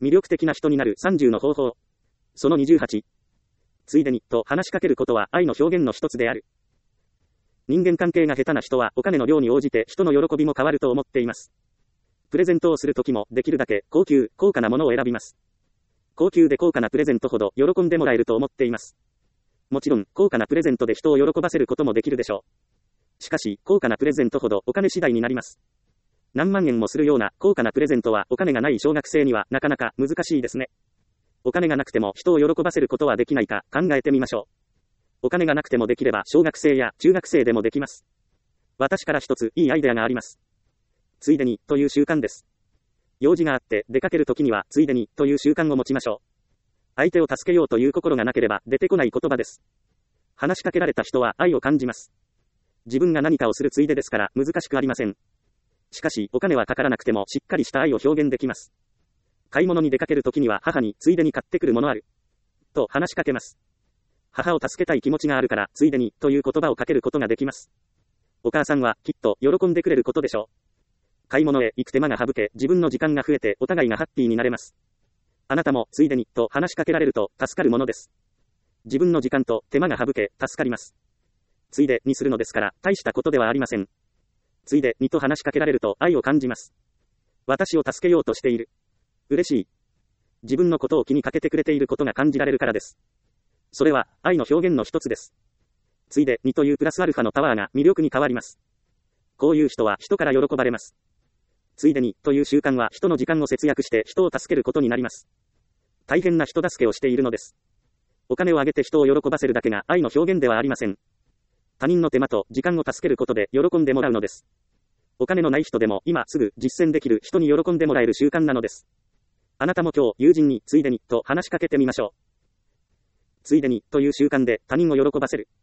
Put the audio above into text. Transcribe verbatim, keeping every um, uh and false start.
魅力的な人になるさんじゅうの方法。そのにじゅうはち。ついでに、と話しかけることは愛の表現の一つである。人間関係が下手な人はお金の量に応じて人の喜びも変わると思っています。プレゼントをするときもできるだけ高級、高価なものを選びます。高級で高価なプレゼントほど喜んでもらえると思っています。もちろん、高価なプレゼントで人を喜ばせることもできるでしょう。しかし、高価なプレゼントほどお金次第になります。何万円もするような高価なプレゼントはお金がない小学生にはなかなか難しいですね。お金がなくても人を喜ばせることはできないか考えてみましょう。お金がなくてもできれば小学生や中学生でもできます。私から一ついいアイデアがあります。ついでにという習慣です。用事があって出かけるときにはついでにという習慣を持ちましょう。相手を助けようという心がなければ出てこない言葉です。話しかけられた人は愛を感じます。自分が何かをするついでですから難しくありません。しかしお金はかからなくてもしっかりした愛を表現できます。買い物に出かけるときには母についでに買ってくるものあると話しかけます。母を助けたい気持ちがあるからついでにという言葉をかけることができます。お母さんはきっと喜んでくれることでしょう。買い物へ行く手間が省け、自分の時間が増えてお互いがハッピーになれます。あなたもついでにと話しかけられると助かるものです。自分の時間と手間が省け助かります。ついでにするのですから大したことではありません。ついでにと話しかけられると愛を感じます。私を助けようとしている。嬉しい。自分のことを気にかけてくれていることが感じられるからです。それは愛の表現の一つです。ついでにというプラスアルファのパワーが魅力に変わります。こういう人は人から喜ばれます。ついでにという習慣は人の時間を節約して人を助けることになります。大変な人助けをしているのです。お金をあげて人を喜ばせるだけが愛の表現ではありません。他人の手間と時間を助けることで喜んでもらうのです。お金のない人でも今すぐ実践できる人に喜んでもらえる習慣なのです。あなたも今日友人についでにと話しかけてみましょう。ついでにという習慣で他人を喜ばせる。